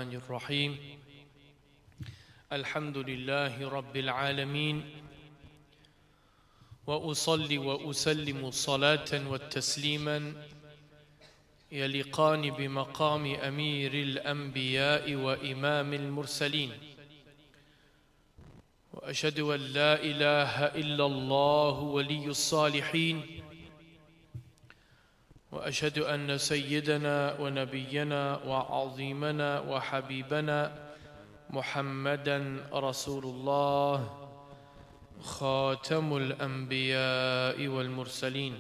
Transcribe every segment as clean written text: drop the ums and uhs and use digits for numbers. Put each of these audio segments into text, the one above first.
الرحمن الرحيم الحمد لله رب العالمين وأصلي وأسلم صلاة وتسليما يليقان بمقام أمير الأنبياء وإمام المرسلين وأشهد أن لا إله إلا الله ولي الصالحين وأشهد أن سيدنا ونبينا وعظيمنا وحبيبنا محمدا رسول الله خاتم الأنبياء والمرسلين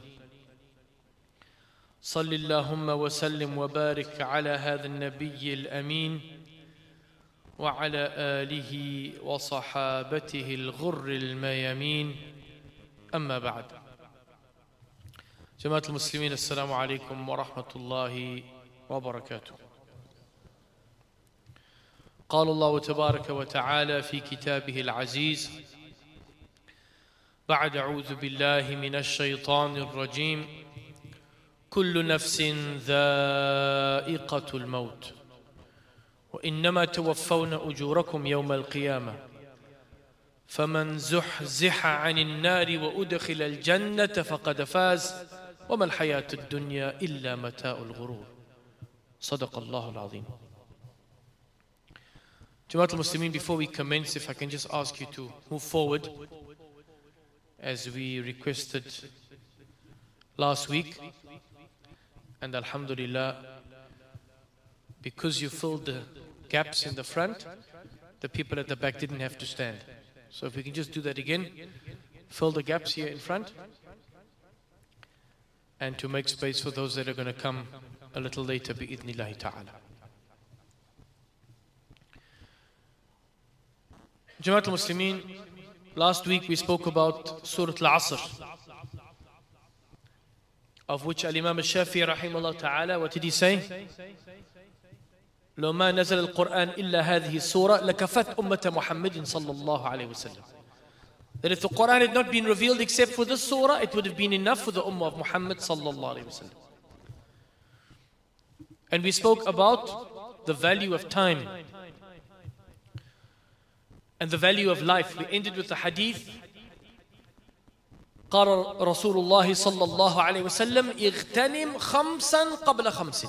صل اللهم وسلم وبارك على هذا النبي الأمين وعلى آله وصحابته الغر الميامين أما بعد جماعة المسلمين السلام عليكم ورحمة الله وبركاته قال الله تبارك وتعالى في كتابه العزيز بعد أعوذ بالله من الشيطان الرجيم كل نفس ذائقة الموت وإنما توفون أجوركم يوم القيامة فمن زحزح عن النار وأدخل الجنة فقد فاز وما الحياة الدنيا إلا متاع الغرور صدق الله العظيم. Jamaat al-Muslimin, before we commence, if I can just ask you to move forward as we requested last week. And alhamdulillah, because you filled the gaps in the front, the people at the back didn't have to stand. So if we can just do that again, fill the gaps here in front, and to make space for those that are going to come a little later, bi'idhnillahi ta'ala. Jamaat al-Muslimin, last week we spoke about Surah Al-Asr, of which Al-Imam al-Shafi'i rahimahullah ta'ala, what did he say? لو ما نزل القرآن إلا هذه السورة لكفت أمة محمد صلى الله عليه وسلم. That if the Quran had not been revealed except for this surah, it would have been enough for the ummah of Muhammad صلى الله عليه وسلم. And we spoke about the value of time and the value of life. We ended with the hadith قال رسول الله صلى الله عليه وسلم اغتنم خمسا قبل خمس.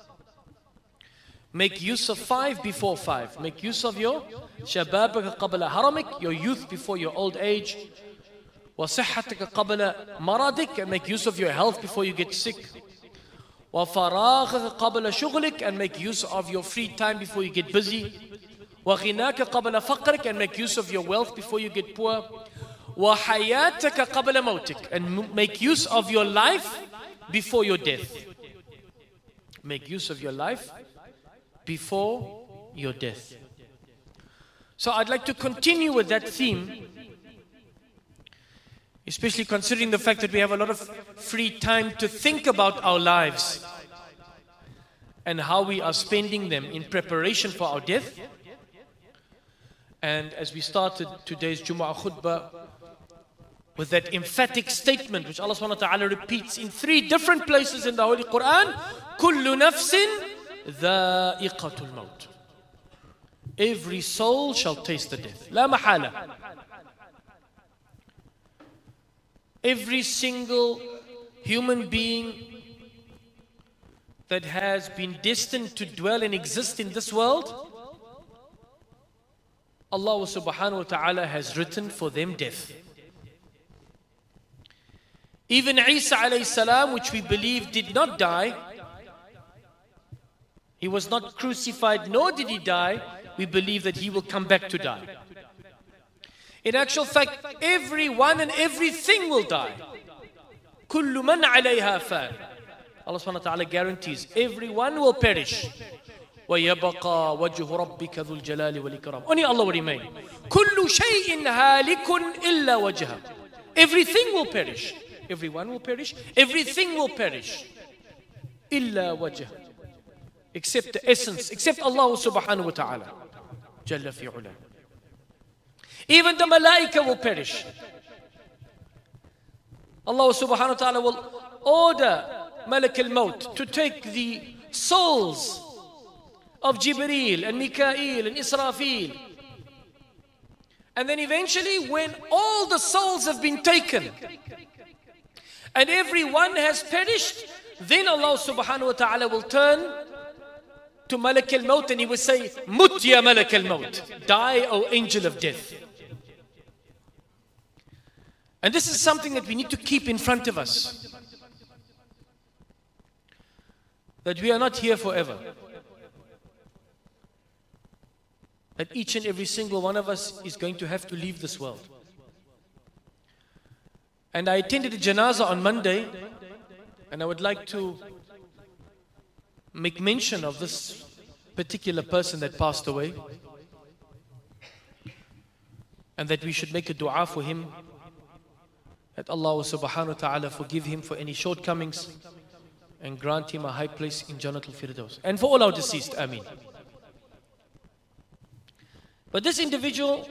Make use of 5 before 5. Make use of your شبابك قبل هرمك, your youth before your old age. وصحتك قبل مرضك, and make use of your health before you get sick. وفراغك قبل شغلك, and make use of your free time before you get busy. وغناك قبل فقرك, and make use of your wealth before you get poor. وحياتك قبل موتك, and make use of your life before your death. Make use of your life before your death. So I'd like to continue with that theme, especially considering the fact that we have a lot of free time to think about our lives and how we are spending them in preparation for our death. And as we started today's Jumu'ah khutbah with that emphatic statement which Allah subhanahu wa ta'ala repeats in 3 different places in the Holy Quran, كُلُّ نَفْسٍ ذَائِقَةُ الْمَوْتِ. Every soul shall taste the death. لا محالة. Every single human being that has been destined to dwell and exist in this world, Allah subhanahu wa ta'ala has written for them death. Even Isa alayhi salam, which we believe did not die, he was not crucified, nor did he die. We believe that he will come back to die. In actual fact, everyone and everything will die. كُلُّ مَنْ عَلَيْهَا فَانٍ. Allah subhanahu wa ta'ala guarantees everyone will perish. وَيَبَقَى وَجْهُ رَبِّكَ ذُو الْجَلَالِ وَالْإِكْرَامِ. Only Allah will remain. كُلُّ شَيْءٍ هَالِكٌ إِلَّا وَجْهَهُ. Everything will perish. Everyone will perish. Everything will perish. إِلَّا وَجْهَهُ. Except the essence, except Allah subhanahu wa ta'ala. Jalla fi ula. Even the malaika will perish. Allah subhanahu wa ta'ala will order Malak al-Maut to take the souls of Jibreel and Mikael and Israfil. And then eventually, when all the souls have been taken and everyone has perished, then Allah subhanahu wa ta'ala will turn to Malak al-Maut and He will say, Mut ya Malak al-Maut, die, O angel of death. And this is something that we need to keep in front of us. That we are not here forever. That each and every single one of us is going to have to leave this world. And I attended a janazah on Monday, and I would like to make mention of this particular person that passed away, and that we should make a dua for him, that Allah subhanahu wa ta'ala forgive him for any shortcomings and grant him a high place in Jannatul Firdaus. And for all our deceased, Ameen. But this individual,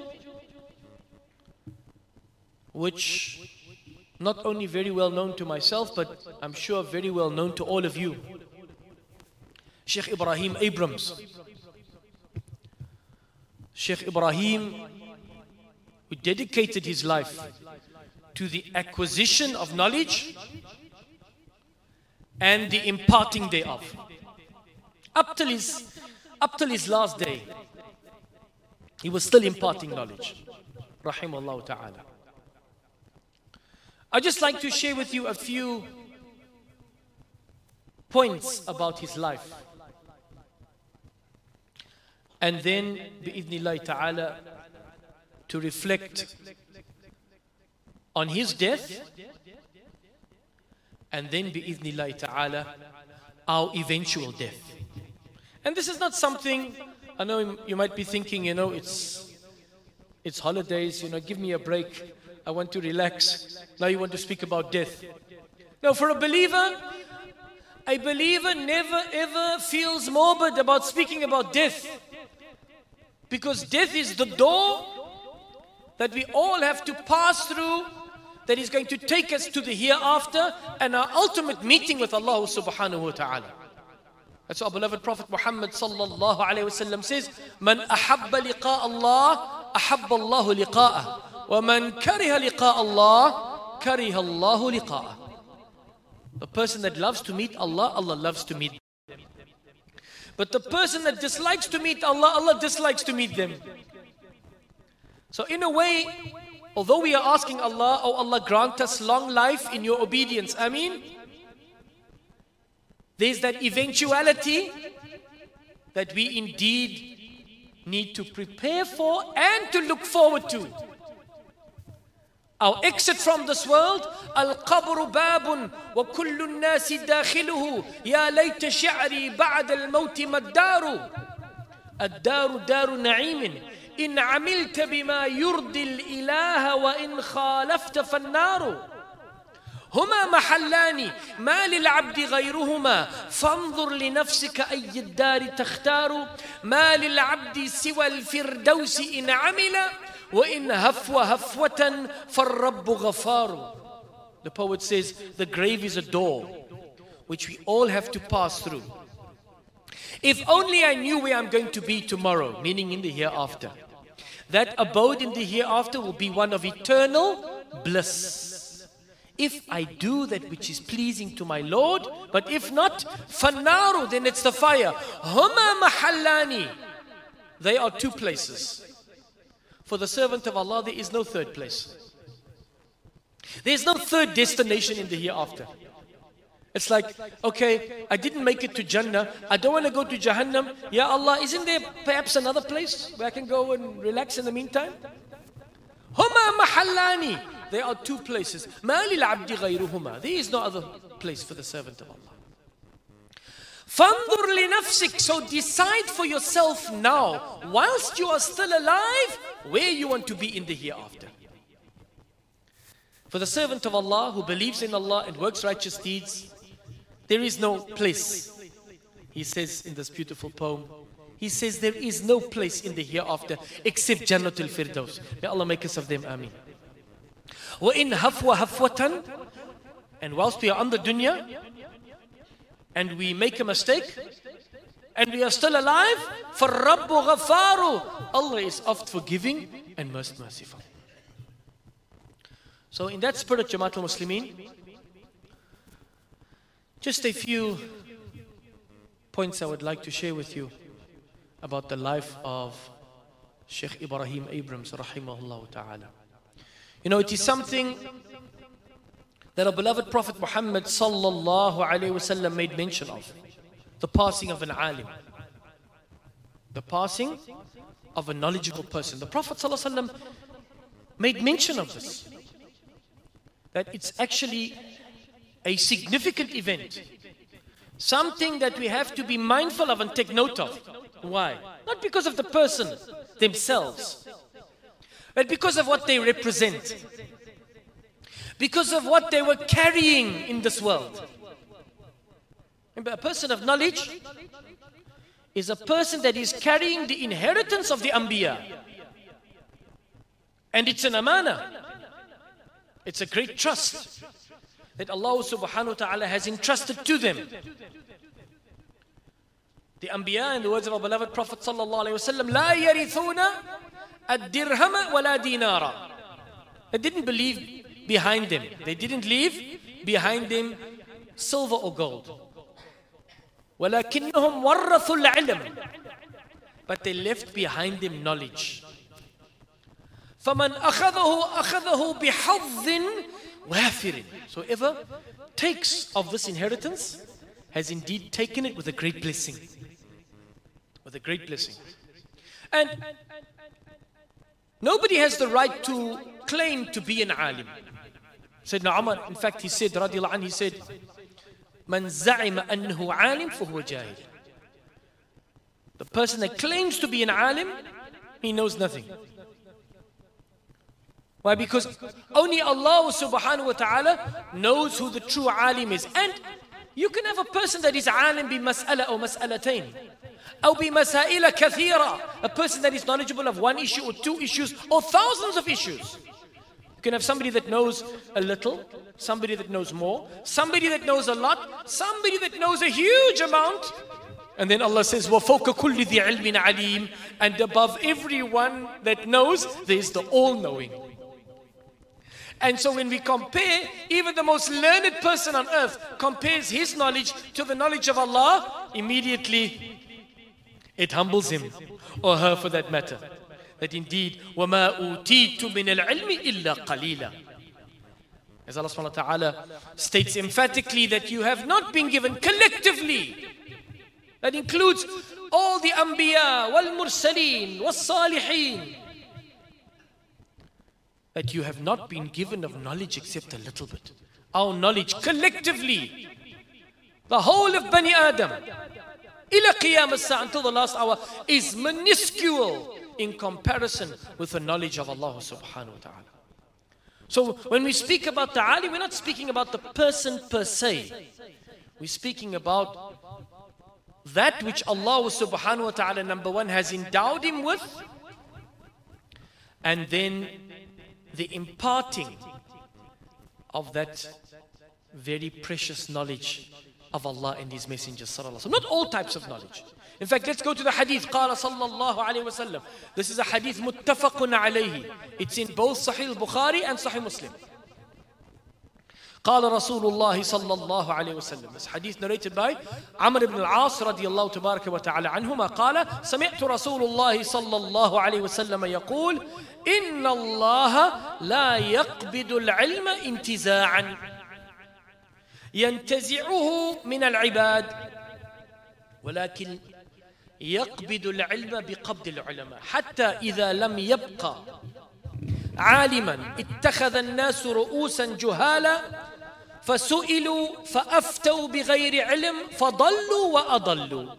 which not only very well known to myself, but I'm sure very well known to all of you, Sheikh Ibrahim Abrams. Sheikh Ibrahim, who dedicated his life to the acquisition of knowledge and the imparting thereof. Up till his last day, he was still imparting knowledge. Rahimahullah ta'ala. I'd just like to share with you a few points about his life. And then, bi'idhnillahi ta'ala, to reflect on his death. And then, bi'idhnillahi ta'ala, our eventual death. And this is not something, I know you might be thinking, it's holidays, give me a break. I want to relax. Now you want to speak about death. Now for a believer never ever feels morbid about speaking about death. Because death is the door that we all have to pass through, that is going to take us to the hereafter and our ultimate meeting with Allah subhanahu wa ta'ala. That's what our beloved Prophet Muhammad sallallahu alayhi wa sallam says, Man ahabba liqa Allah, ahabba Allahu liqa'ah. وَمَنْ كَرِهَ لِقَاءَ اللَّهِ كَرِهَ اللَّهُ لِقَاءَهُ. The person that loves to meet Allah, Allah loves to meet them. But the person that dislikes to meet Allah, Allah dislikes to meet them. So in a way, although we are asking Allah, oh Allah, grant us long life in your obedience, Ameen, there's that eventuality that we indeed need to prepare for and to look forward to. Our exit from this world, القبر باب وكل الناس داخله يا ليت شعري بعد الموت ما الدار الدار دار نعيم إن عملت بما يرضي الإله وإن خالفت فالنار هما محلان ما للعبد غيرهما فانظر لنفسك أي الدار تختار ما للعبد سوى الفردوس إن عمل وَإِنْ هَفْوَ هَفْوَةً فَالرَّبُّ غَفَارٌ. The poet says, the grave is a door which we all have to pass through. If only I knew where I'm going to be tomorrow, meaning in the hereafter. That abode in the hereafter will be one of eternal bliss. If I do that which is pleasing to my Lord, but if not, فَالنَّارُ, then it's the fire. هُمَا مَحَلَّانِ. They are two places. For the servant of Allah, there is no third place. There is no third destination in the hereafter. It's like, okay, I didn't make it to Jannah. I don't want to go to Jahannam. Ya Allah, isn't there perhaps another place where I can go and relax in the meantime? Huma mahallani. There are two places. Ma lil abdi ghayruhuma. There is no other place for the servant of Allah. Fandur li nafsik. So decide for yourself now, whilst you are still alive, where you want to be in the hereafter. For the servant of Allah who believes in Allah and works righteous deeds, there is no place. He says in this beautiful poem, he says there is no place in the hereafter except Jannatul Firdaus. May Allah make us of them, Ameen. وَإِنْ هَفْوَ هَفْوَةً. And whilst we are on the dunya, and we make a mistake, and we are still alive, فَالرَّبُّ غَفَّارُ, Allah is oft forgiving and most merciful. So in that spirit, Jamaat al-Muslimin, just a few points I would like to share with you about the life of Sheikh Ibrahim Abrams, rahimahullah ta'ala. You know, it is something that our beloved Prophet Muhammad sallallahu alayhi wasallam made mention of. The passing of an alim. The passing of a knowledgeable person. The Prophet sallallahu alayhi wasallam made mention of this. That it's actually a significant event. Something that we have to be mindful of and take note of. Why? Not because of the person themselves, but because of what they represent. Because of what they were carrying in this world. Remember, a person of knowledge is a person that is carrying the inheritance of the Anbiya. And it's an amana. It's a great trust that Allah subhanahu wa ta'ala has entrusted to them. The Anbiya, in the words of our beloved Prophet sallallahu alayhi wa sallam, لا يرثون الدرهم ولا دينارا. They didn't believe behind them. They didn't leave behind them silver or gold. وَلَكِنَّهُمْ وَرَّثُوا الْعِلْمِ. But they left behind them knowledge. فَمَنْ أَخَذَهُ بِحَظٍ وَافِرٍ. So whoever takes of this inheritance has indeed taken it with a great blessing. With a great blessing. And nobody has the right to claim to be an alim. Sayyidina Umar, in fact, he said, radiallahu anhu, he said, Man za'ima annahu alim fahuwa jahil. The person that claims to be an alim, he knows nothing. Why? Because only Allah subhanahu wa ta'ala knows who the true alim is. And you can have a person that is alim bi mas'ala or mas'alatain. Or bi masaila kathira. A person that is knowledgeable of one issue or two issues or thousands of issues. You can have somebody that knows a little, somebody that knows more, somebody that knows a lot, somebody that knows a huge amount. And then Allah says, وَفَوْقَ كُلِّ ذِي عِلْمٍ عَلِيمٍ. And above everyone that knows, there is the all-knowing. And so when we compare, even the most learned person on earth compares his knowledge to the knowledge of Allah, immediately it humbles him, or her for that matter. That indeed, وَمَا أُوتِيتُ مِنَ الْعِلْمِ إِلَّا قَلِيلًا. As Allah subhanahu wa ta'ala states emphatically that you have not been given collectively. That includes all the Anbiya, wal-Mursaleen, wal-Salihin. That you have not been given of knowledge except a little bit. Our knowledge collectively, the whole of Bani Adam, ila qiyam as-sa'a, until the last hour, is minuscule in comparison with the knowledge of Allah subhanahu wa ta'ala. So when we speak about the alim, we're not speaking about the person per se. We're speaking about that which Allah subhanahu wa ta'ala, number one, has endowed him with, and then the imparting of that very precious knowledge of Allah and His Messenger sallallahu alaihi wasallam. Not all types of knowledge. In fact, let's go to the hadith. قال صلى الله عليه وسلم. This is a hadith متفق عليه. It's in both Sahih al-Bukhari and Sahih Muslim. قال رسول الله صلى الله عليه وسلم. This hadith narrated by Amr ibn al-As رضي الله تبارك وتعالى عنهما قال سمعت رسول الله صلى الله عليه وسلم يقول إن الله لا يقبض العلم انتزاعا ينتزعه من العباد ولكن يقبض العلم بقبض العلماء حتى إذا لم يبقى عالما اتخذ الناس رؤوسا جهالا فسئلوا فأفتوا بغير علم فضلوا وأضلوا.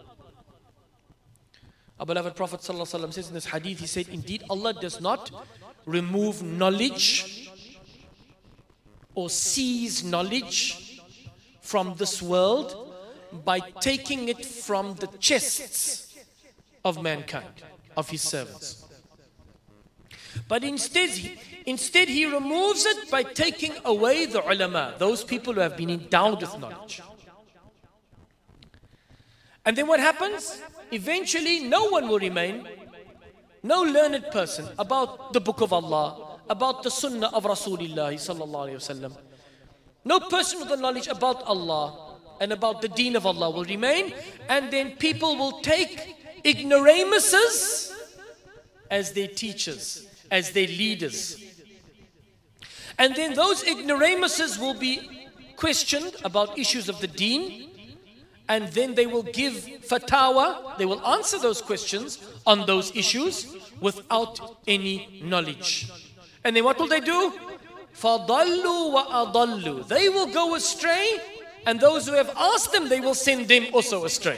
Our beloved Prophet ﷺ says in this hadith, he said, indeed Allah does not remove knowledge or seize knowledge from this world by taking it from the chests of mankind, of His servants. But instead He removes it by taking away the ulama, those people who have been endowed with knowledge. And then what happens? Eventually, no one will remain, no learned person about the book of Allah, about the sunnah of Rasulullah sallallahu alayhi wasallam. No person with the knowledge about Allah and about the deen of Allah will remain, and then people will take ignoramuses as their teachers, as their leaders. And then those ignoramuses will be questioned about issues of the deen, and then they will give fatwa, they will answer those questions on those issues without any knowledge. And then what will they do? فَضَلُّوا وَأَضَلُّوا. They will go astray, and those who have asked them, they will send them also astray.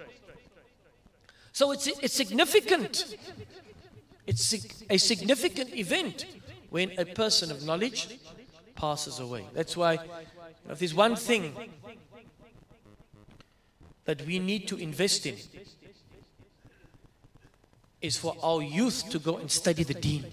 So it's significant. It's a significant event when a person of knowledge passes away. That's why if there's one thing that we need to invest in, is for our youth to go and study the deen.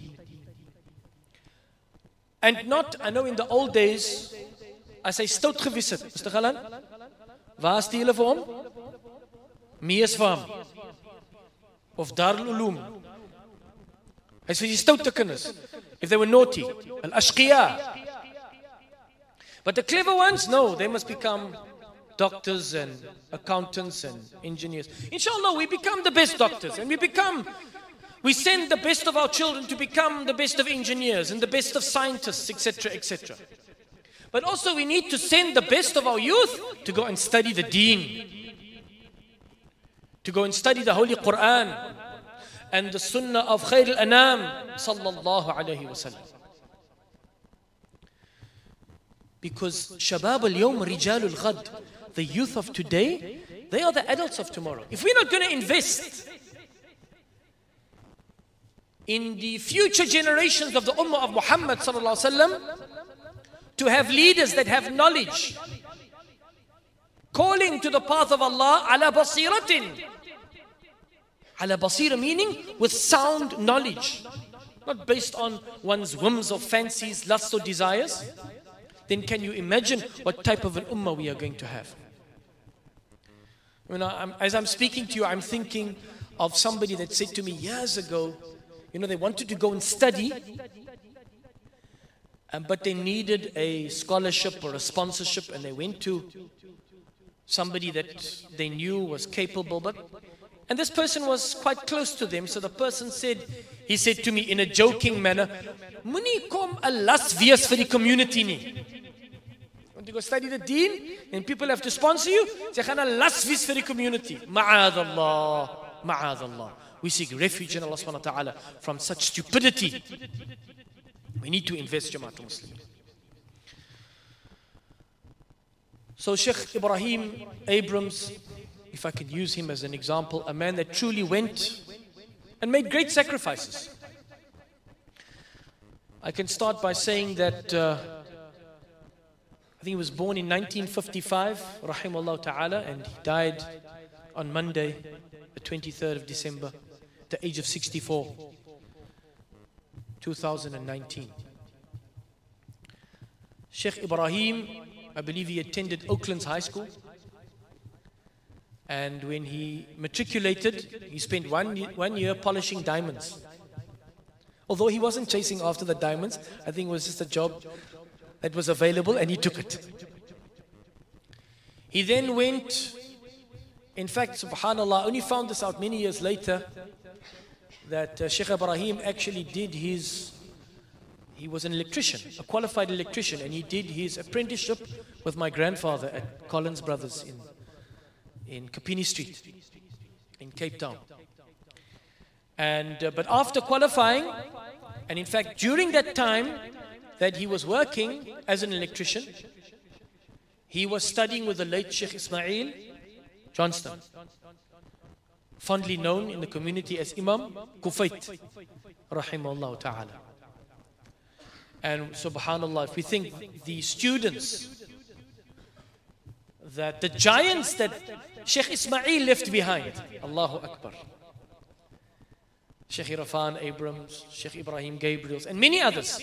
And not, I know in the old days, as hy stout gewys het, Mr. Galan, waar is die hulle vir hom? Mees vir hom. Of Darul Uloom. Hy sê die stoute kinders, if they were naughty, al-ashqiya. But the clever ones, no, they must become doctors and accountants and engineers. Inshallah, we become the best doctors, and we send the best of our children to become the best of engineers and the best of scientists, etc., etc. But also we need to send the best of our youth to go and study the deen, to go and study the Holy Quran and the Sunnah of Khair al-Anam sallallahu alayhi wa sallam. Because Shabab al-Yawm Rijal al-Ghad, the youth of today, they are the adults of tomorrow. If we're not going to invest in the future generations of the Ummah of Muhammad sallallahu alaihi wasallam, to have leaders that have knowledge, calling to the path of Allah ala basiratin. Ala basira meaning with sound knowledge, not based on one's whims or fancies, lusts or desires. Then can you imagine what type of an ummah we are going to have? As I'm speaking to you, I'm thinking of somebody that said to me years ago, they wanted to go and study, but they needed a scholarship or a sponsorship, and they went to somebody that they knew was capable, and this person was quite close to them. So the person he said to me in a joking manner, "Moenie kom 'n las wees vir die community nie. Want to go study the deen, and people have to sponsor you, sy gaan 'n las wees vir die community." Ma'adallah, ma'adallah. We seek refuge in Allah subhanahu wa ta'ala from such stupidity. We need to invest, Jamaatul Muslimin. So Sheikh Ibrahim Abrams, if I can use him as an example, a man that truly went and made great sacrifices. I can start by saying that I think he was born in 1955, rahimahullah ta'ala, and he died on Monday, the 23rd of December, at the age of 64, 2019. Sheikh Ibrahim, I believe he attended Oaklands High School, and when he matriculated, he spent one year polishing diamonds. Although he wasn't chasing after the diamonds, I think it was just a job that was available, and he took it. He then went, in fact, subhanallah, I only found this out many years later, that Sheikh Ibrahim actually did he was an electrician, a qualified electrician, and he did his apprenticeship with my grandfather at Collins Brothers in Kapini Street, in Cape Town. But after qualifying, and in fact during that time that he was working as an electrician, he was studying with the late Sheikh Ismail Johnston, fondly known in the community as Imam Kufait, rahimahullah ta'ala. And subhanallah, if we think the students, that the giants that Sheikh Ismail left behind, Allahu Akbar, Sheikh Irfan Abrams, Sheikh Ibrahim Gabriels, and many others.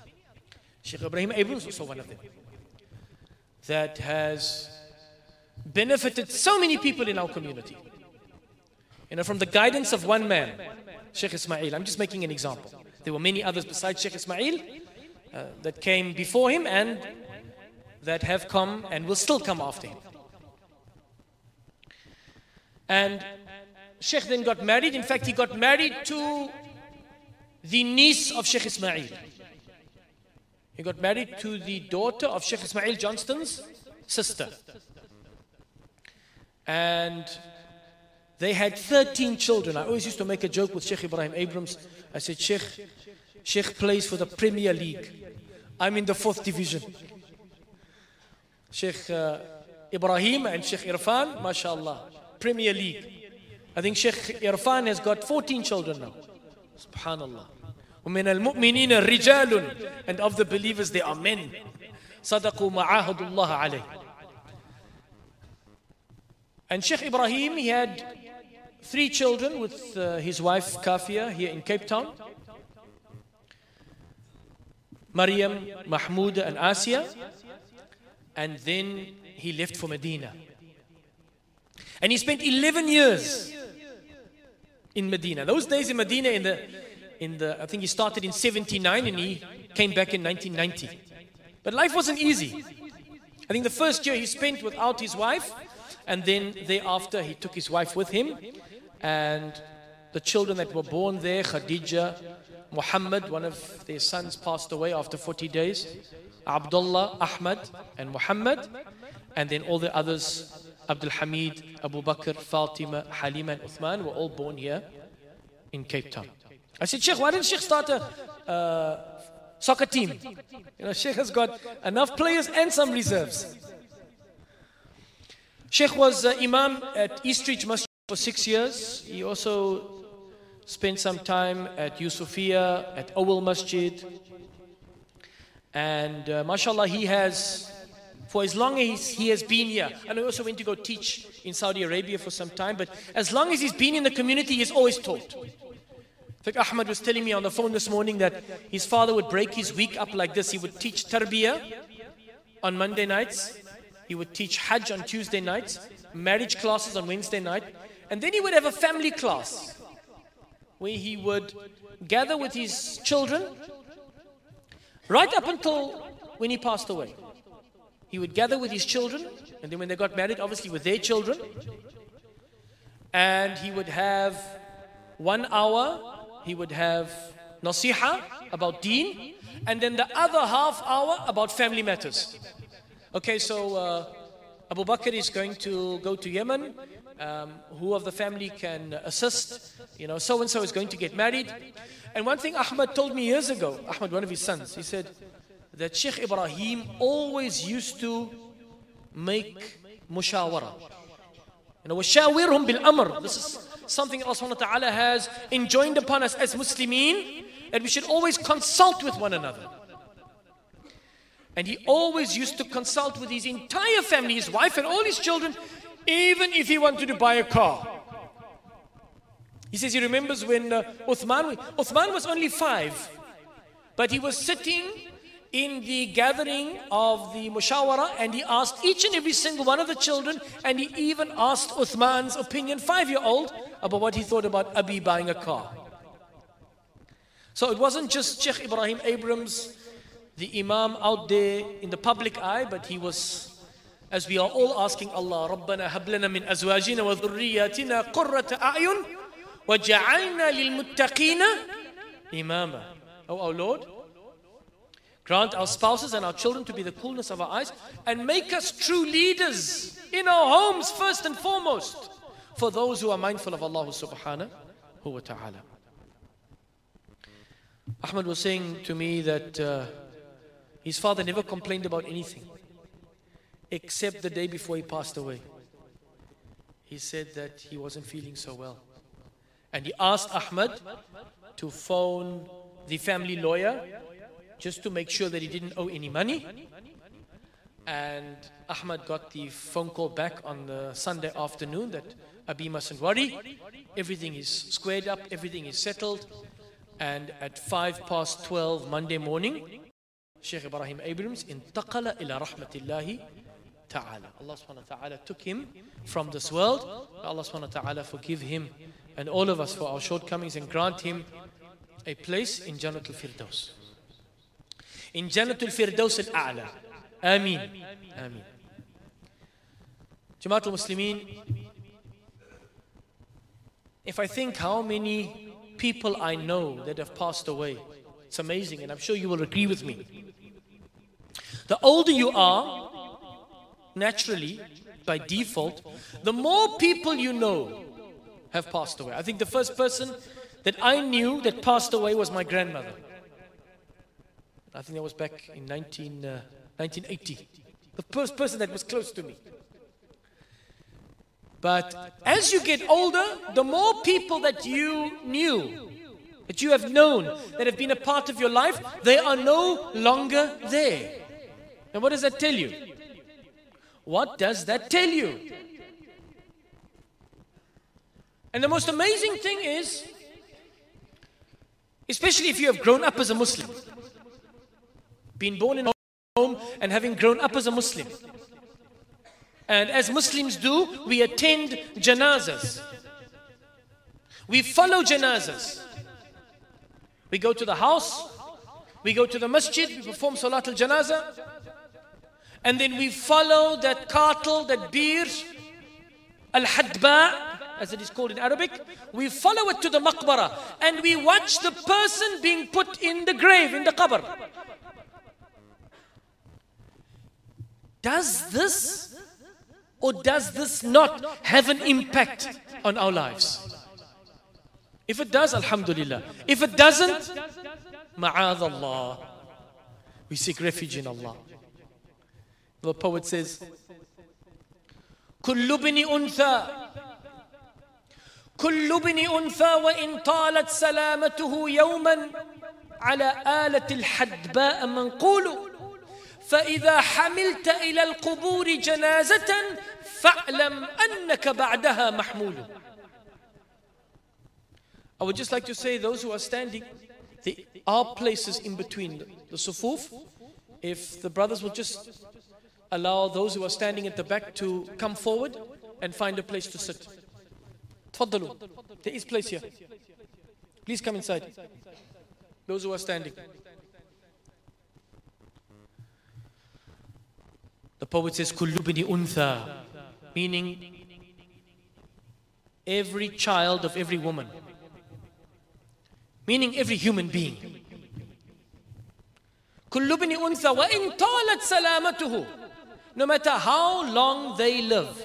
Sheikh Ibrahim Abrams was also one of them, that has benefited so many people in our community. From the guidance of one man, Sheikh Ismail. I'm just making an example. There were many others besides Sheikh Ismail that came before him and that have come and will still come after him. And Sheikh then got married. In fact, he got married to the niece of Sheikh Ismail. He got married to the daughter of Sheikh Ismail Johnston's sister. And they had 13 children. I always used to make a joke with Sheikh Ibrahim Abrams. I said, Sheikh plays for the Premier League. I'm in the 4th division. Sheikh Ibrahim and Sheikh Irfan, mashallah, Premier League. I think Sheikh Irfan has got 14 children now. Subhanallah. وَمِنَ الْمُؤْمِنِينَ رِجَالٌ. And of the believers there are men. صَدَقُوا مَعَاهَدُ اللَّهَ عَلَيْهِ. And Sheikh Ibrahim, he had 3 children with his wife Kafia here in Cape Town. Maryam, Mahmoud and Asia. And then he left for Medina. And he spent 11 years in Medina. Those days in Medina, I think he started in 79 and he came back in 1990. But life wasn't easy. I think the first year he spent without his wife, and then thereafter he took his wife with him. And the children that were born there, Khadija, Muhammad, one of their sons passed away after 40 days. Abdullah, Ahmad and Muhammad. And then all the others, Abdul Hamid, Abu Bakr, Fatima, Halima and Uthman were all born here in Cape Town. I said, Sheikh, why didn't Sheikh start a soccer team? Sheikh has got enough players and some reserves. Sheikh was Imam at East Street Masjid for 6 years. He also spent some time at Yusufia, at Awal Masjid. And mashallah, he has, for as long as he has been here, and he also went to go teach in Saudi Arabia for some time, but as long as he's been in the community, he's always taught. In fact, Ahmad was telling me on the phone this morning that his father would break his week up like this. He would teach tarbiyah on Monday nights. He would teach Hajj on Tuesday nights, marriage classes on Wednesday night, and then he would have a family class where he would gather with his children right up until when he passed away. He would gather with his children, and then when they got married, obviously with their children, and he would have 1 hour, he would have nasiha about deen, and then the other half hour about family matters. Okay, so Abu Bakr is going to go to Yemen. Who of the family can assist? So-and-so is going to get married. And one thing Ahmad told me years ago, Ahmad, one of his sons, he said that Sheikh Ibrahim always used to make mushawara. وَشَاوِرْهُمْ بِالْأَمْرِ. This is something Allah subhanahu wa ta'ala has enjoined upon us as Muslimin, that we should always consult with one another. And he always used to consult with his entire family, his wife and all his children, even if he wanted to buy a car. He says he remembers when Uthman was only 5, but he was sitting in the gathering of the mushawara, and he asked each and every single one of the children, and he even asked Uthman's opinion, 5-year-old, about what he thought about Abi buying a car. So it wasn't just Sheikh Ibrahim Abrams, the Imam out there in the public eye, but he was, as we are all asking Allah, رَبَّنَا هَبْ لَنَا مِنْ أَزْوَاجِنَا وَذُرِّيَّاتِنَا قُرَّةَ أَعْيُنٍ وَجَعَلْنَا لِلْمُتَّقِينَ إِمَامًا. Oh our Lord, grant our spouses and our children to be the coolness of our eyes, and make us true leaders in our homes first and foremost, for those who are mindful of Allah subhanahu wa ta'ala. Ahmad was saying to me that his father never complained about anything except the day before he passed away. He said that he wasn't feeling so well. And he asked Ahmad to phone the family lawyer just to make sure that he didn't owe any money. And Ahmad got the phone call back on the Sunday afternoon that Abi mustn't worry. Everything is squared up, everything is settled. And at 12:05 Monday morning, Sheikh Ibrahim Abrams intaqala ila rahmatillahi ta'ala. Allah subhanahu wa ta'ala took him from this world. May Allah subhanahu wa ta'ala forgive him and all of us for our shortcomings and grant him a place in Jannatul Firdaus. In Jannatul Firdaus al-A'la. Ameen. Ameen. Jamaatul Muslimeen, if I think how many people I know that have passed away, it's amazing, and I'm sure you will agree with me. The older you are, naturally, by default, the more people you know have passed away. I think the first person that I knew that passed away was my grandmother. I think that was back in 1980. The first person that was close to me. But as you get older, the more people that you knew, that you have known, that have been a part of your life, they are no longer there. And what does that tell you? What does that tell you? And the most amazing thing is, especially if you have grown up as a Muslim, been born in a home and having grown up as a Muslim. And as Muslims do, we attend janazas. We follow janazas. We go to the house, we go to the masjid, we perform salat al-janaza, and then we follow that qatil, that bir, al-hadba, as it is called in Arabic. We follow it to the maqbara, and we watch the person being put in the grave, in the qabr. Does this or does this not have an impact on our lives? If it does, alhamdulillah. If it doesn't, ma'adallah. We seek refuge in Allah. The poet says, كل ابن أنثى كل ابن أنثى وإن طالت سلامته يوما على آلة الحدباء منقول فإذا حملت إلى القبور جنازة فاعلم أنك بعدها محمول. I would just like to say, those who are standing, there are places in between the sufuf. If the brothers will just allow those who are standing at the back to come forward and find a place to sit. Tfaddalu. There is place here. Please come inside. Those who are standing. The poet says, Kullu bini untha, meaning every child of every woman, meaning every human being. Kullu bini untha wa in talat salamatuhu, no matter how long they live.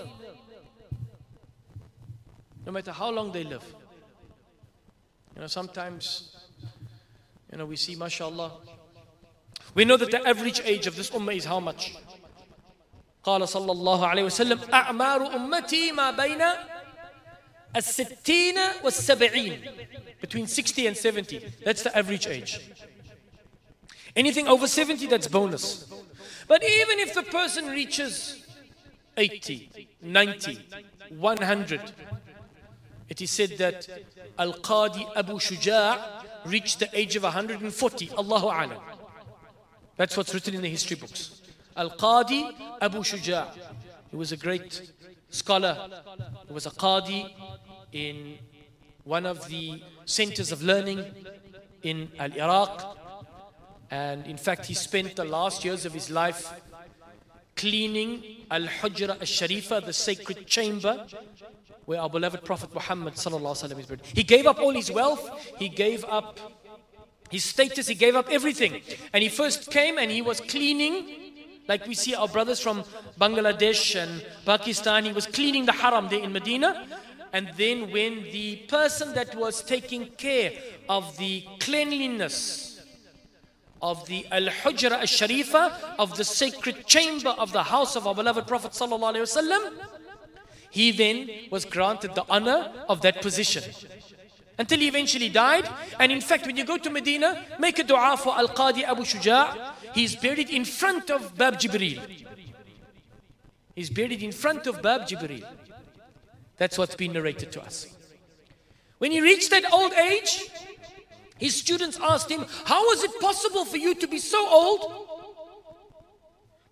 No matter how long they live. You know, sometimes, you know, we see, mashallah, we know that the average age of this ummah is how much? قال صلى الله عليه وسلم أعمار أمتي ما بين الستين والسبعين, between 60 and 70. That's the average age. Anything over 70, that's bonus. But even if the person reaches 80, 90, 100, it is said that Al-Qadi Abu Shuja' reached the age of 140. Allahu A'lam. That's what's written in the history books. Al-Qadi Abu Shuja'. He was a great scholar. He was a Qadi in one of the centers of learning in Al-Iraq. And in fact, he spent the last years of his life cleaning Al-Hujra Al-Sharifa, the sacred chamber, where our beloved Prophet Muhammad sallallahu alaihi wasallam is buried. He gave up all his wealth. He gave up his status. He gave up everything. And he first came and he was cleaning, like we see our brothers from Bangladesh and Pakistan. He was cleaning the haram there in Medina. And then when the person that was taking care of the cleanliness of the Al-Hujra Al-Sharifa, of the sacred chamber of the house of our beloved Prophet sallallahu alaihi wasallam, he then was granted the honor of that position until he eventually died. And in fact, when you go to Medina, make a dua for Al-Qadi Abu Shuja'. He's buried in front of Bab Jibreel. He's buried in front of Bab Jibreel. That's what's been narrated to us. When he reached that old age, his students asked him, how was it possible for you to be so old,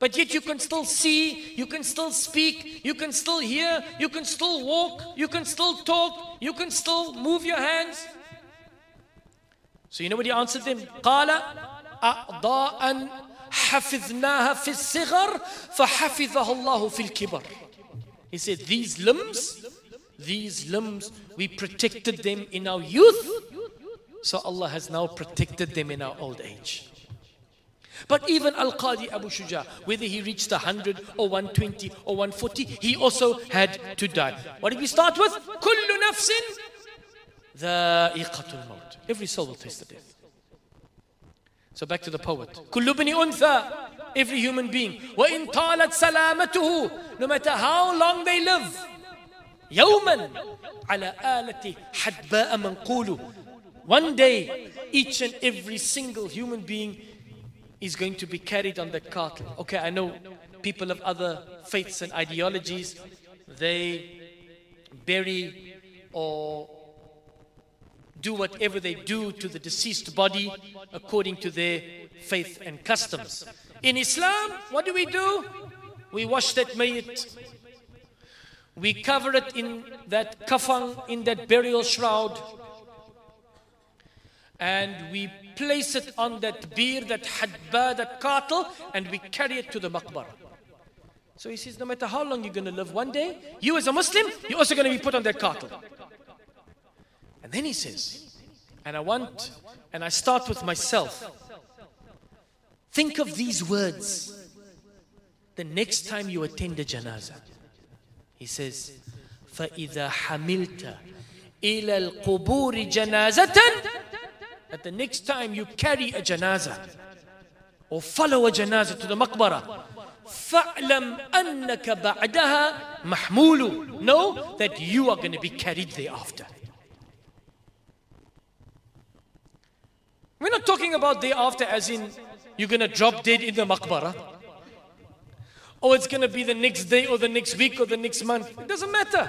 But yet you can still see, you can still speak, you can still hear, you can still walk, you can still talk, you can still move your hands. So you know what he answered them? قَالَ أَعْضَاءً حَفِظْنَاهَا فِي الصِّغَرِ فَحَفِظَهَا اللَّهُ فِي الْكِبَرِ. He said, these limbs, we protected them in our youth, so Allah has now protected them in our old age. But even Al-Qadi Abu Shuja, whether he reached 100 or 120 or 140, he also had to die. What did we start with? كُلُّ نَفْسٍ ذَائِقَةُ الْمَوْتِ. Every soul will taste the death. So back to the poet. كُلُّ بْنِ أُنْثَى. Every human being. وَإِنْ طَالَتْ سَلَامَتُهُ. No matter how long they live. يَوْمًا عَلَى آلَةِ حَدْبَاءَ مَنْقُولُ. One day, each and every single human being is going to be carried on that cart. Okay, I know people of other faiths and ideologies, they bury or do whatever they do to the deceased body according to their faith and customs. In Islam, what do? We wash that mayyit. We cover it in that kafan, in that burial shroud. And we place it on that beer, that hadba, that cattle, and we carry it to the maqbara. So he says, no matter how long you're going to live, one day, you as a Muslim, you're also going to be put on that cattle. And then he says, and I start with myself. Think of these words the next time you attend a janazah. He says, فَإِذَا حَمِلْتَ إِلَى الْقُبُورِ جَنَازَةً. That the next time you carry a janazah or follow a janazah to the maqbara, فَأْلَمْ أَنَّكَ بَعْدَهَا مَحْمُولُ. Know that you are going to be carried thereafter. We're not talking about thereafter as in you're going to drop dead in the maqbara, or it's going to be the next day or the next week or the next month. It doesn't matter.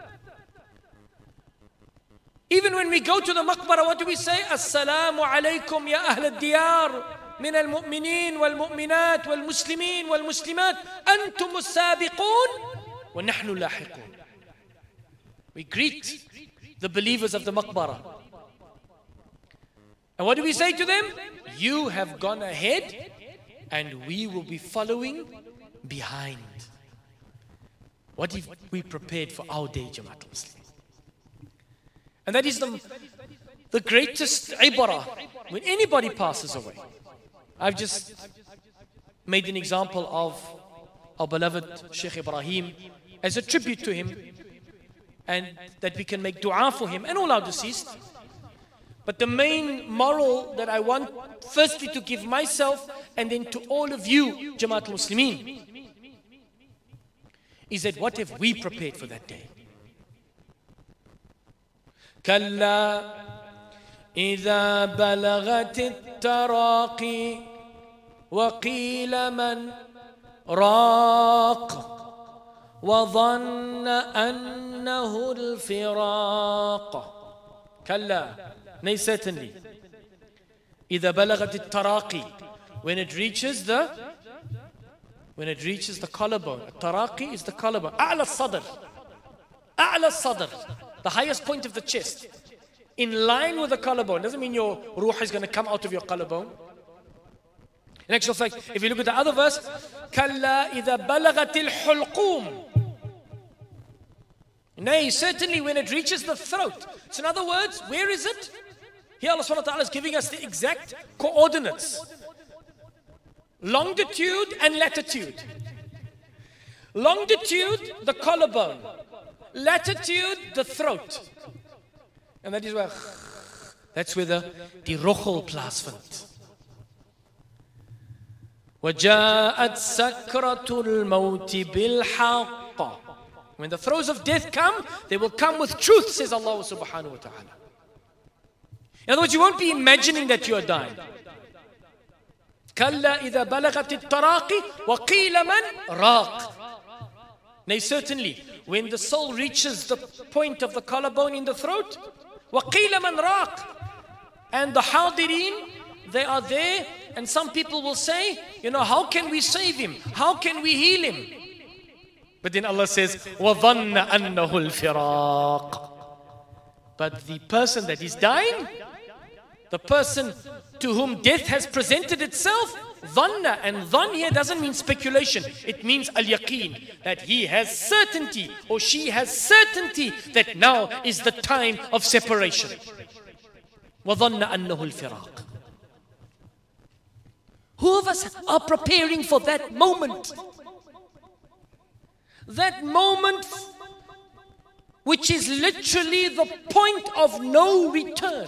Even when we go to the maqbara, what do we say? Assalamu alaykum ya ahl al-diyar min al-mu'minin wal-mu'minat wal-muslimin wal-muslimat antum as-sabiqun wa nahnu lahiqun. We greet the believers of the maqbara. And what do we say to them? You have gone ahead and we will be following behind. What if we prepared for our day, Jamaatul Muslimin? And that is the greatest ibarah when anybody passes away. I've just made an example of our beloved Sheikh Ibrahim as a tribute to him, and that we can make dua for him and all our deceased. But the main moral that I want firstly to give myself and then to all of you, Jamaatul Muslimin, is that what have we prepared for that day? كلا إذا بلغت التراقي وقيل من راق وظن أنه الفراق. كلا, nay, certainly. إذا بلغت التراقي, when it reaches the collarbone. التراقي is the collarbone. أعلى الصدر, أعلى الصدر, the highest point of the chest, in line with the collarbone. Doesn't mean your ruh is going to come out of your collarbone. In actual fact, if you look at the other verse, كَلَّا إِذَا بَلَغَتِ الْحُلْقُومِ. Nay, certainly when it reaches the throat. So in other words, where is it? Here Allah subhanahu wa ta'ala is giving us the exact coordinates. Longitude and latitude. Longitude, the collarbone. Latitude, the throat. And that is where, that's where the rochel plaatsvindt. وَجَاءَتْ سَكْرَةُ الْمَوْتِ بِالْحَقِّ. When the throes of death come, they will come with truth, says Allah subhanahu wa ta'ala. In other words, you won't be imagining that you are dying. كَلَّا إِذَا بَلَغَتِ التَّرَاقِ وَقِيلَ مَنْ رَاقٍ. Nay, certainly, when the soul reaches the point of the collarbone in the throat, وَقِيلَ مَنْ رَاقٍ. And the hadirin, they are there And some people will say, how can we save him? How can we heal him? But then Allah says, وَظَنَّ أَنَّهُ الْفِرَاقِ. But the person that is dying, the person to whom death has presented itself, dhanna, and dhan here doesn't mean speculation. It means al-yaqeen, that he has certainty or she has certainty that now is the time of separation. وَظَنَّ أَنَّهُ الْفِرَاقِ. Who of us are preparing for that moment? That moment which is literally the point of no return.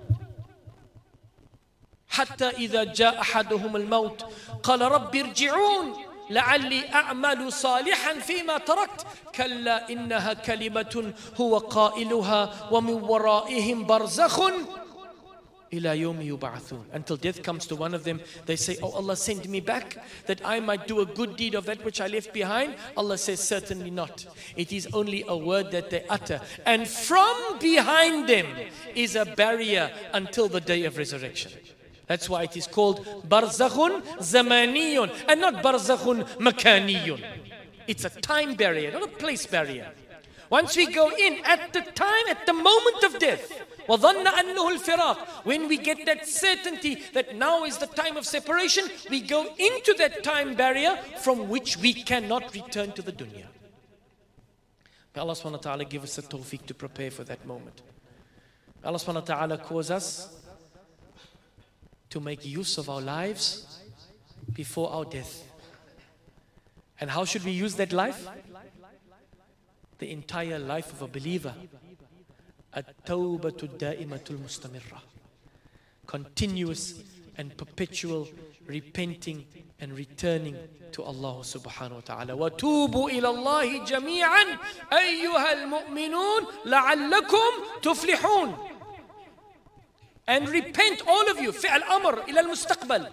حتى إذا جاء أحدهم الموت قال رب ارجعون لعلي أعمل صالحا فيما تركت كلا إنها كلمة هو قائلها ومن ورائهم برزخ إلى يوم يبعثون. Until death comes to one of them, they say, oh Allah, send me back that I might do a good deed of that which I left behind. Allah says, certainly not. It is only a word that they utter. And from behind them is a barrier until the day of resurrection. That's why it is called barzakhun zamaniyun and not barzakhun makaniyun. It's a time barrier, not a place barrier. Once we go in at the time, at the moment of death, وَظَنَّ أَنَّهُ الْفِرَاقِ, when we get that certainty that now is the time of separation, we go into that time barrier from which we cannot return to the dunya. May Allah subhanahu wa ta'ala give us the tawfiq to prepare for that moment. May Allah subhanahu wa ta'ala cause us to make use of our lives before our death. And how should we use that life? The entire life of a believer. At-tawbatu da'imatul mustamirra. Continuous and perpetual repenting and returning to Allah subhanahu wa ta'ala. وَتُوبُوا إِلَى اللَّهِ جَمِيعًا أَيُّهَا الْمُؤْمِنُونَ لَعَلَّكُمْ تُفْلِحُونَ. And repent, all of you, فعل أمر إلى المستقبل.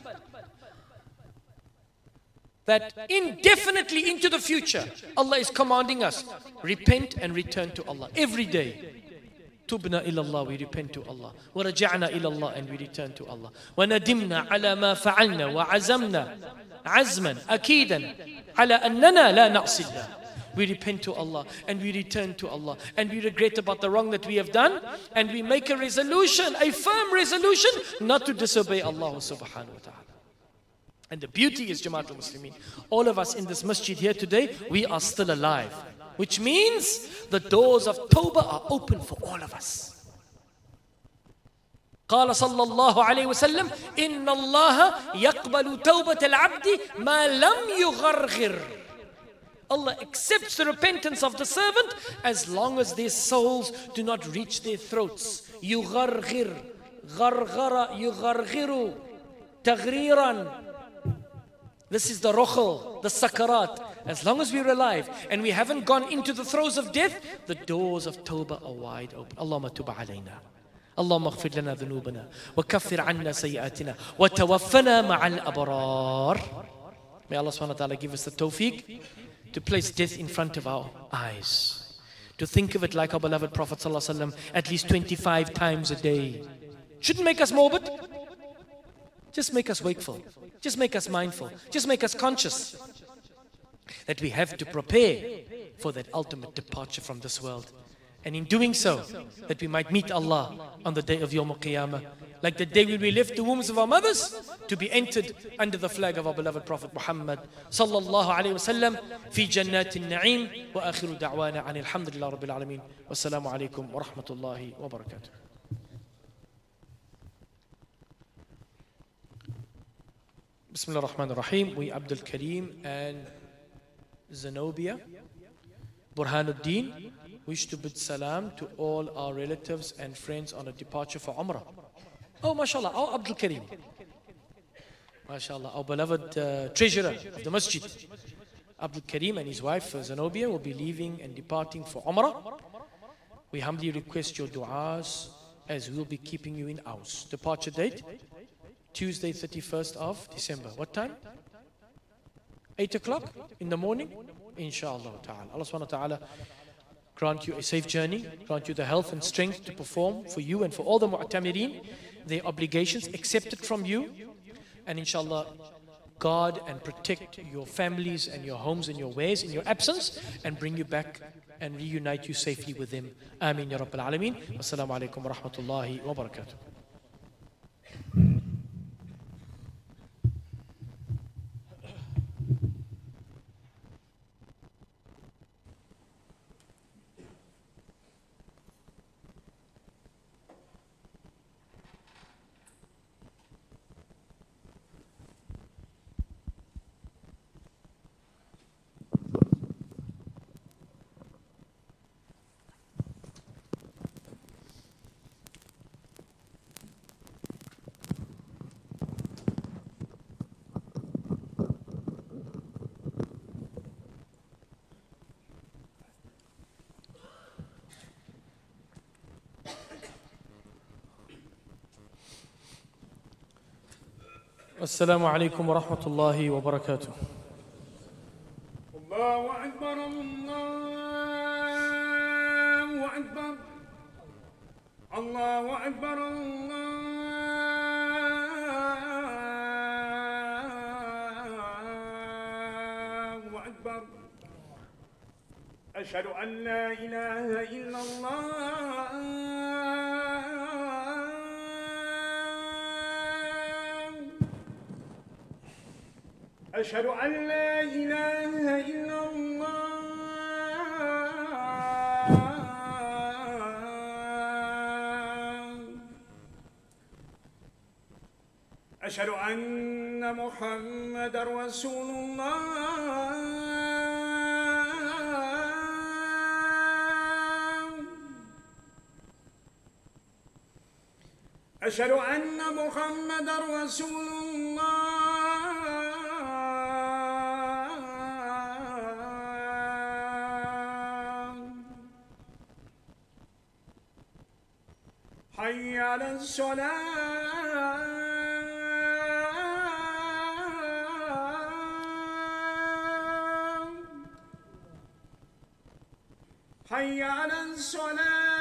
That indefinitely into the future, Allah is commanding us, repent and return to Allah every day. تُبْنَا إِلَى اللَّهِ, we repent to Allah. وَرَجَعْنَا إِلَى اللَّهِ, and we return to Allah. وَنَدِمْنَا عَلَى مَا فَعَلْنَا وَعَزَمْنَا عَزْمًا أَكِيدًا عَلَى أَنَّنَا لَا نَعْصِي اللَّهِ. We repent to Allah and we return to Allah and we regret about the wrong that we have done and we make a resolution, a firm resolution not to disobey Allah subhanahu wa ta'ala. And the beauty is, Jamaatul Muslimin, all of us in this masjid here today, we are still alive, which means the doors of Tawbah are open for all of us. قال صلى الله عليه وسلم إن الله يقبل توبة العبد ما لم يغرغر. Allah accepts the repentance of the servant as long as their souls do not reach their throats. يغرغر غرغر يغرغر تغريرا. This is the rokhal, the sakarat. As long as we're alive and we haven't gone into the throes of death, the doors of Tawbah are wide open. Allahumma tub alayna. اللهم اغفر لنا ذنوبنا وكفر عنا سيئاتنا وتوفنا مع الأبرار. May Allah subhanahu wa ta'ala give us the tawfiq to place death in front of our eyes, to think of it like our beloved Prophet ﷺ at least 25 times a day. Shouldn't make us morbid, just make us wakeful, just make us mindful, just make us conscious that we have to prepare for that ultimate departure from this world. And in doing so, that we might meet Allah on the day of Yawm al-Qiyamah, like the day when we left the wombs of our mothers to be entered under the flag of our beloved Prophet Muhammad sallallahu alayhi wa sallam fi jannatin na'im wa akhiru da'wana anil hamdulillah rabbil alameen wa assalamu alaykum wa rahmatullahi wa barakatuh. Bismillah ar-Rahman ar-Rahim. We Abdul Karim and Zenobia Burhanuddin wish to bid salam to all our relatives and friends on a departure for Umrah. Oh, mashallah, our Abdul Karim. Mashallah, our beloved treasurer of the masjid. Abdul Karim and his wife Zenobia will be leaving and departing for Umrah. We humbly request your du'as as we will be keeping you in ours. Departure date, Tuesday 31st of December. What time? 8 o'clock in the morning? Inshallah ta'ala. Allah subhanahu wa ta'ala grant you a safe journey, grant you the health and strength to perform for you and for all the mu'tamireen their obligations accepted from you, and inshallah guard and protect your families and your homes and your ways in your absence, and bring you back and reunite you safely with them. Ameen ya Rabbil Alameen. Wassalamu alaikum wa rahmatullahi wa barakatuh. السلام عليكم ورحمة الله وبركاته. الله أكبر الله أكبر الله أكبر الله أكبر. أشهد أن لا إله إلا الله أشهد أن لا إله إلا الله أشهد أن محمدًا رسول الله أشهد أن محمدًا رسول الله حي على الصلاة حي على الصلاة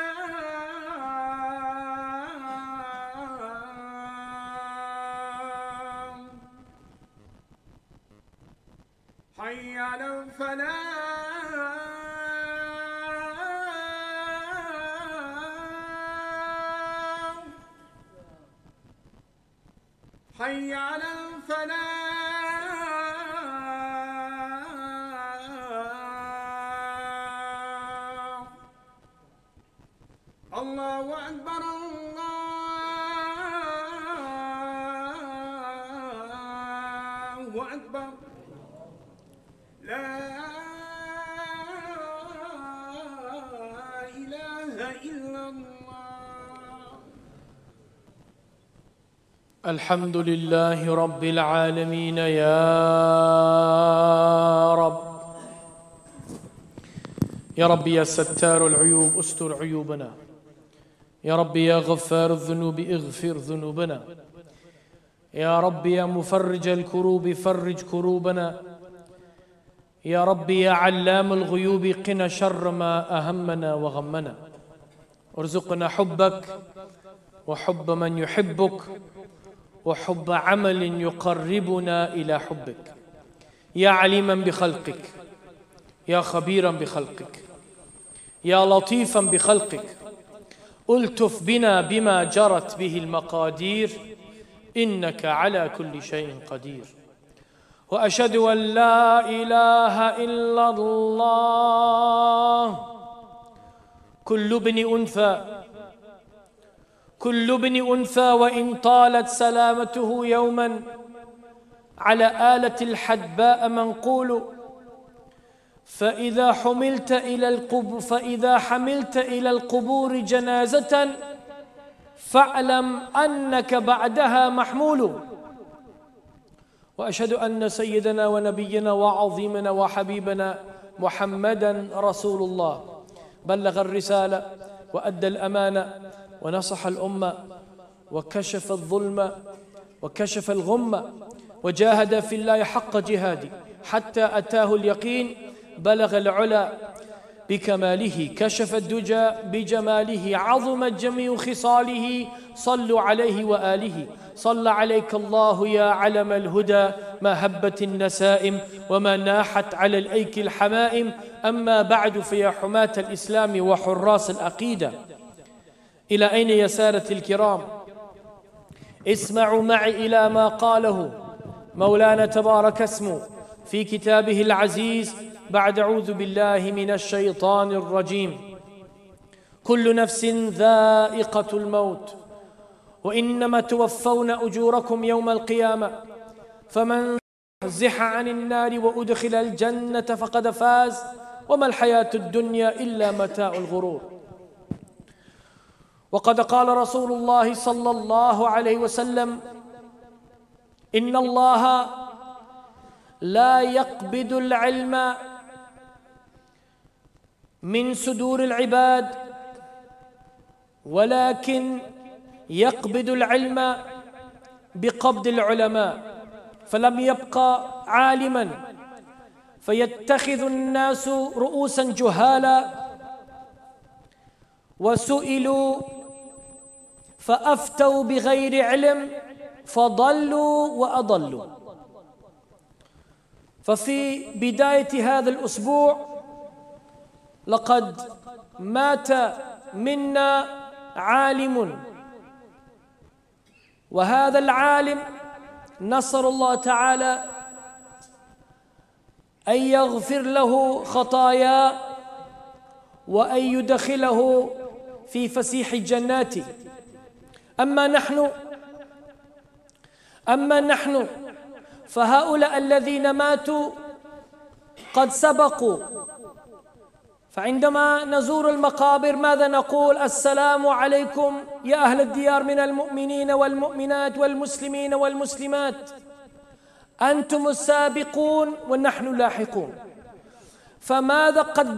حي على الفلاح حي على الفلاح. الله أكبر الله أكبر. لا إله إلا الله. الحمد لله رب العالمين يا رب. يا رب يا ستار العيوب استر عيوبنا. يا رب يا غفار الذنوب اغفر ذنوبنا. يا رب يا مفرج الكروب فرج كروبنا. يا رب يا علام الغيوب قنا شر ما أهمنا وغمنا. ارزقنا حبك وحب من يحبك وحب عمل يقربنا إلى حبك. يا عليما بخلقك يا خبيرا بخلقك يا لطيفا بخلقك ألطف بنا بما جرت به المقادير إنك على كل شيء قدير. وأشهد أن لا إله إلا الله. كل ابن أنثى وإن طالت سلامته يوما على آلة الحدباء منقول. فإذا حملت إلى القبور جنازة فاعلم أنك بعدها محمول. وأشهد أن سيدنا ونبينا وعظيمنا وحبيبنا محمدا رسول الله بلغ الرسالة وأدى الأمانة ونصح الأمة وكشف الظلم وكشف الغمة وجاهد في الله حق جهاده حتى أتاه اليقين. بلغ العلا بكماله كشف الدجى بجماله عظمت جميع خصاله صلوا عليه وآله صلى عليك الله يا علم الهدى ما هبت النسائم وما ناحت على الأيك الحمائم أما بعد فيا حماة الإسلام وحراس العقيدة إلى أين يا سادة الكرام؟ اسمعوا معي إلى ما قاله مولانا تبارك اسمه في كتابه العزيز بعد أعوذ بالله من الشيطان الرجيم كل نفس ذائقة الموت وإنما توفون أجوركم يوم القيامة فمن زح عن النار وأدخل الجنة فقد فاز وما الحياة الدنيا إلا متاع الغرور. وقد قال رسول الله صلى الله عليه وسلم إن الله لا يقبض العلم من صدور العباد ولكن يقبض العلم بقبض العلماء فلم يبقى عالما فيتخذ الناس رؤوسا جهالا وسئلوا فأفتوا بغير علم فضلوا وأضلوا. ففي بداية هذا الأسبوع لقد مات منا عالم وهذا العالم نسأل الله تعالى أن يغفر له خطاياه وأن يدخله في فسيح جناته. أما نحن فهؤلاء الذين ماتوا قد سبقوا فعندما نزور المقابر ماذا نقول؟ السلام عليكم يا أهل الديار من المؤمنين والمؤمنات والمسلمين والمسلمات أنتم السابقون ونحن لاحقون. فماذا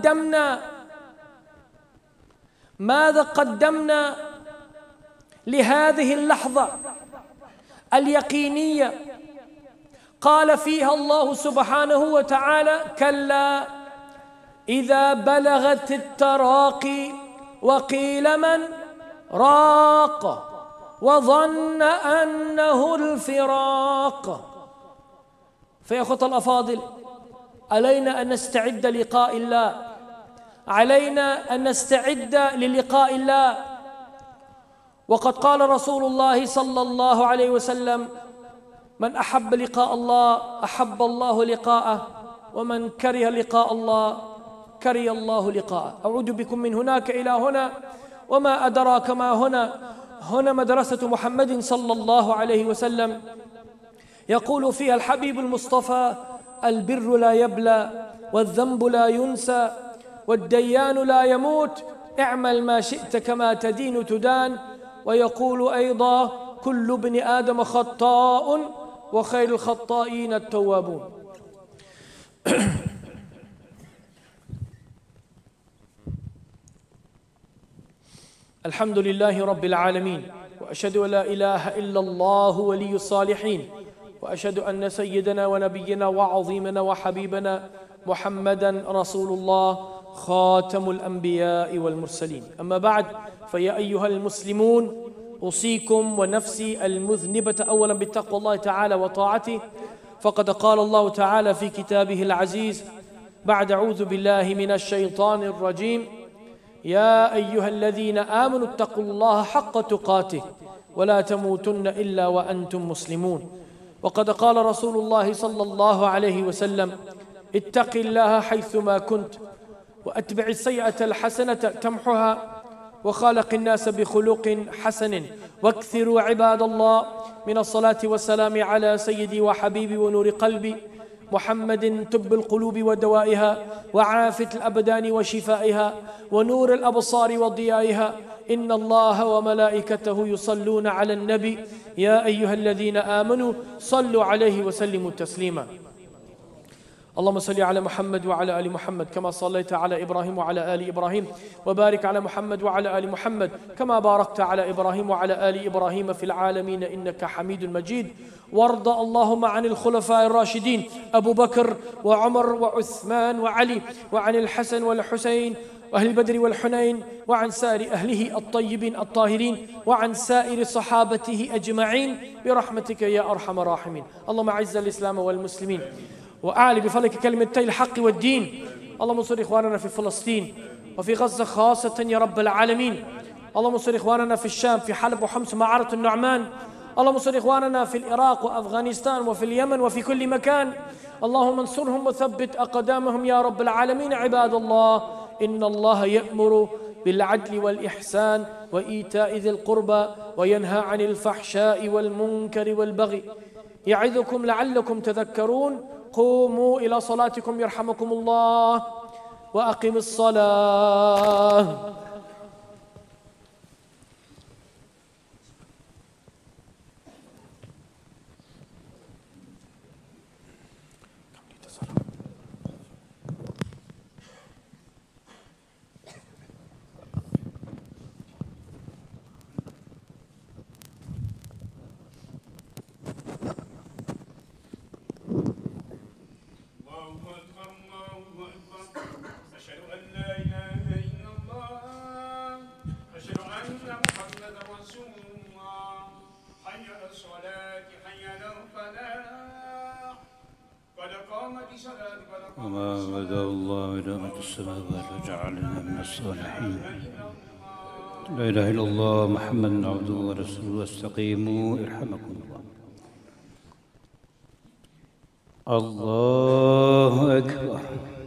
قدمنا لهذه اللحظة اليقينية قال فيها الله سبحانه وتعالى كلا إذا بلغت التراقي وقيل من راق وظن أنه الفراق. فيا أخوة الأفاضل علينا أن نستعد للقاء الله، علينا أن نستعد للقاء الله. وقد قال رسول الله صلى الله عليه وسلم من أحب لقاء الله أحب الله لقاءه ومن كره لقاء الله كره الله لقاءه. أعود بكم من هناك إلى هنا وما أدراك ما هنا مدرسة محمد صلى الله عليه وسلم يقول فيها الحبيب المصطفى البر لا يبلى والذنب لا ينسى والديان لا يموت اعمل ما شئت كما تدين تدان. ويقول أيضا كل ابن آدم خطاء وخير الخطائين التوابون. الحمد لله رب العالمين وأشهد أن لا إله إلا الله ولي الصالحين وأشهد أن سيدنا ونبينا وعظيمنا وحبيبنا محمدا رسول الله خاتم الأنبياء والمرسلين. أما بعد فيا أيها المسلمون أوصيكم ونفسي المذنبة أولا بتقوى الله تعالى وطاعته. فقد قال الله تعالى في كتابه العزيز بعد أعوذ بالله من الشيطان الرجيم يا أيها الذين آمنوا اتقوا الله حق تقاته ولا تموتن إلا وأنتم مسلمون. وقد قال رسول الله صلى الله عليه وسلم اتق الله حيثما كنت وأتبع السيئة الحسنة تمحها وخالق الناس بخلق حسن واكثروا عباد الله من الصلاة والسلام على سيدي وحبيبي ونور قلبي محمد طب القلوب ودوائها وعافية الأبدان وشفائها ونور الأبصار وضيائها. إن الله وملائكته يصلون على النبي يا أيها الذين آمنوا صلوا عليه وسلموا تسليما. اللهم صل على محمد وعلى آل محمد كما صليت على إبراهيم وعلى آل إبراهيم وبارك على محمد وعلى آل محمد كما باركت على إبراهيم وعلى آل إبراهيم في العالمين إنك حميد مجيد. وارض اللهم عن الخلفاء الراشدين أبو بكر وعمر وعثمان وعلي، وعن الحسن والحسين وأهل بدر والحنين، وعن سائر أهله الطيبين الطاهرين، وعن سائر صحابته أجمعين برحمتك يا أرحم الراحمين. اللهم أعز الإسلام والمسلمين وأعلي بفضلك كلمتي الحق والدين. اللهم انصر إخواننا في فلسطين وفي غزة خاصة يا رب العالمين. اللهم انصر إخواننا في الشام في حلب وحمص معرة النعمان. اللهم انصر إخواننا في العراق وأفغانستان وفي اليمن وفي كل مكان. اللهم انصرهم وثبت أقدامهم يا رب العالمين. عباد الله، إن الله يأمر بالعدل والإحسان وإيتاء ذي القربى وينهى عن الفحشاء والمنكر والبغي يعظكم لعلكم تذكرون. قوموا إلى صلاتكم يرحمكم الله وأقم الصلاة. وما بدا الله إدامة السماوات وجعلنا من الصالحين. لا إله إلا الله محمد عبده ورسوله. واستقيموا يرحمكم الله. الله أكبر.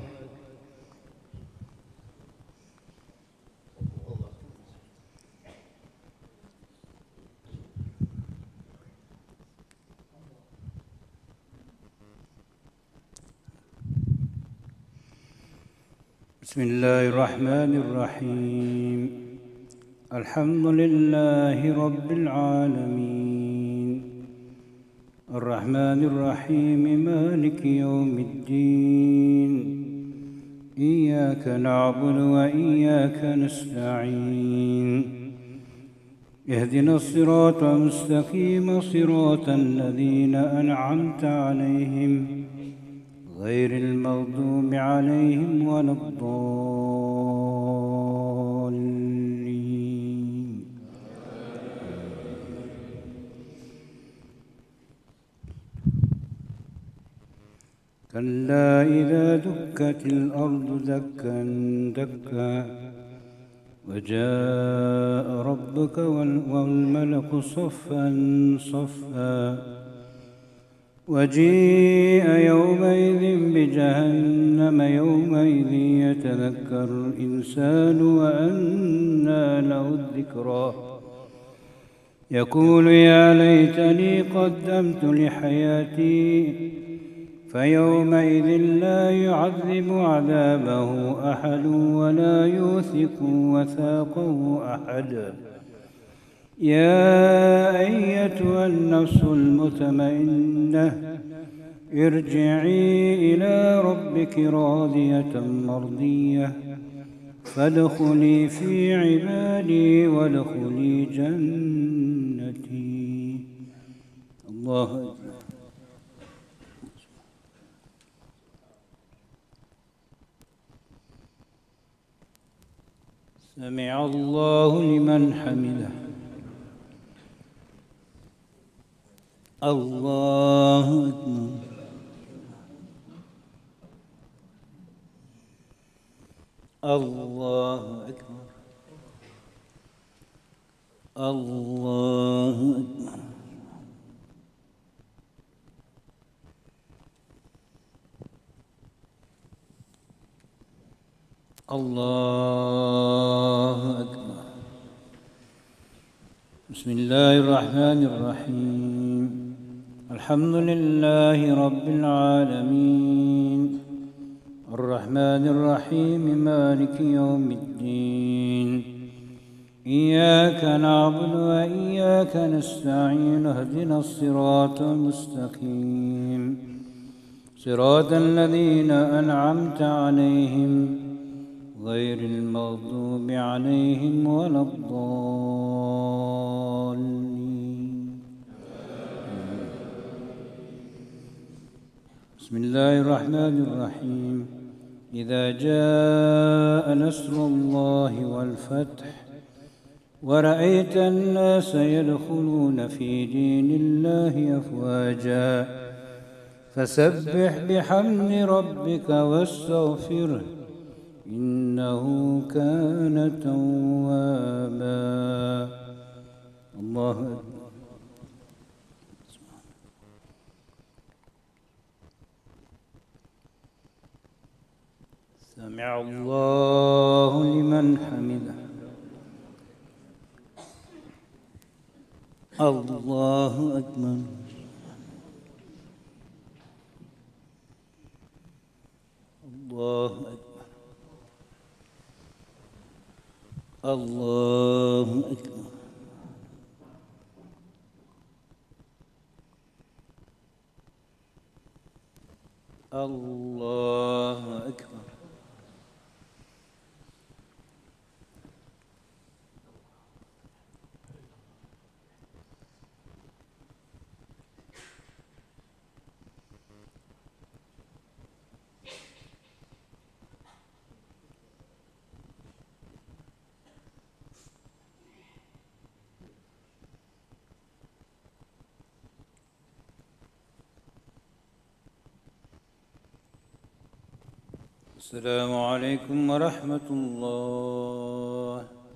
بسم الله الرحمن الرحيم. الحمد لله رب العالمين الرحمن الرحيم مالك يوم الدين. إياك نعبد وإياك نستعين. اهدنا الصراط المستقيم صراط الذين أنعمت عليهم غير المغضوب عليهم ولا الضالين. كلا إذا دكت الأرض دكا دكا وجاء ربك والملك صفا صفا وجيء يومئذ بجهنم يومئذ يتذكر الإنسان وأنى له الذكرى يقول يا ليتني قدمت لحياتي فيومئذ لا يعذب عذابه أحد ولا يوثق وثاقه أحد. يا أيتها النفس المطمئنة ارجعي إلى ربك راضية مرضية فادخلي في عبادي وادخلي جنتي. الله أكبر. سمع الله لمن حمده. الله أكبر. الله أكبر. الله أكبر. الله أكبر. بسم الله الرحمن الرحيم. الحمد لله رب العالمين الرحمن الرحيم مالك يوم الدين. إياك نعبد وإياك نستعين اهدنا الصراط المستقيم صراط الذين أنعمت عليهم غير المغضوب عليهم ولا الضالين. بسم الله الرحمن الرحيم. إذا جاء نصر الله والفتح ورأيت الناس يدخلون في دين الله أفواجا فسبح بحمد ربك واستغفره إنه كان توابا. الله أكبر. سمع الله لمن حمده. الله أكبر. الله أكبر. الله أكبر. الله أكبر. السلام عليكم ورحمة الله.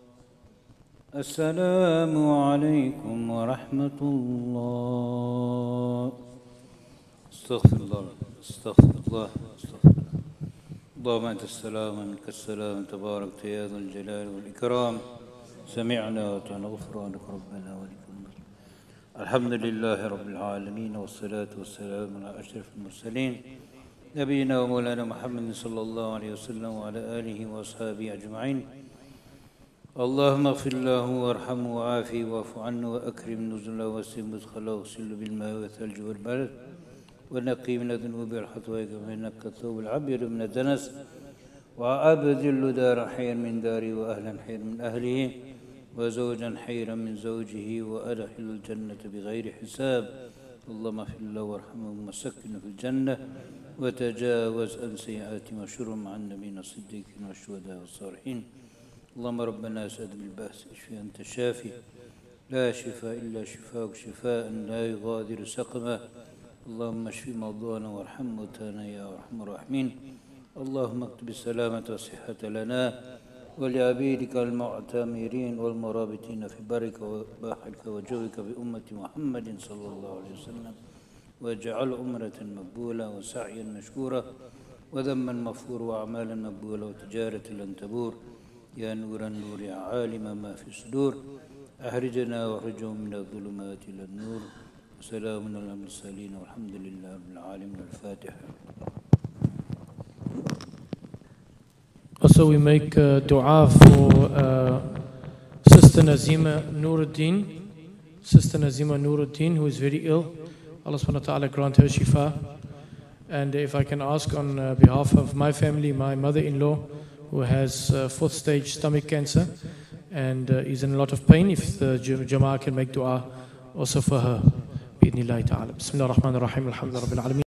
السلام عليكم ورحمة الله. استغفر الله. استغفر الله. استغفر الله. اللهم أنت السلام ومنك السلام تبارك يا ذا الجلال والإكرام. سمعنا وأطعنا غفرانك ربنا ولكم. الحمد لله رب العالمين والصلاة والسلام على أشرف المرسلين نبينا ومولانا محمد صلى الله عليه وسلم وعلى آله وأصحابه أجمعين. اللهم اغفر له وارحمه وعافيه واعف عنه وأكرم نزله واسم مدخله واغسله بالماء والثلج والبرد ونقي من الذنوب والخطايا كما ينقى الثوب الأبيض من الدنس وأبدل دارا خيرا من داره وأهلا خيرا من أهله وزوجا خيرا من زوجه وأدخل الجنة بغير حساب. اللهم اغفر له وارحمه وسكنه في الجنة وتجاوز عن سيئات وشر مع النبيين الصديقين والشهداء والصالحين. اللهم ربنا اسعد بالبأس اشفي أنت الشافي لا شفاء إلا شفاءك شفاء لا يغادر سقما. اللهم اشف مرضانا وارحم موتانا يا أرحم الراحمين. اللهم اكتب السلامة والصحة لنا ولعبيدك المعتمرين والمرابطين في برك وبحرك وجوك بأمة محمد صلى الله عليه وسلم واجعل عمرة مقبولة وسعيا مشكورا وذما مغفور وأعمالا مقبولة وتجارة لن تبور. يا نور النور يا عالم ما في الصدور أخرجنا واخرجهم من الظلمات إلى النور. وسلام على المرسلين والحمد لله رب العالمين. الفاتحة. Also we make dua for Sister Nazima Nuruddin. Sister Nazima Nuruddin, who is very ill. Allah subhanahu wa ta'ala grant her shifa. And if I can ask on behalf of my family, my mother-in-law, who has 4th stage stomach cancer and is in a lot of pain, if the Jama'ah can make dua also for her. بإذن الله تعالى. بسم الله الرحمن الرحيم. الحمد لله رب العالمين.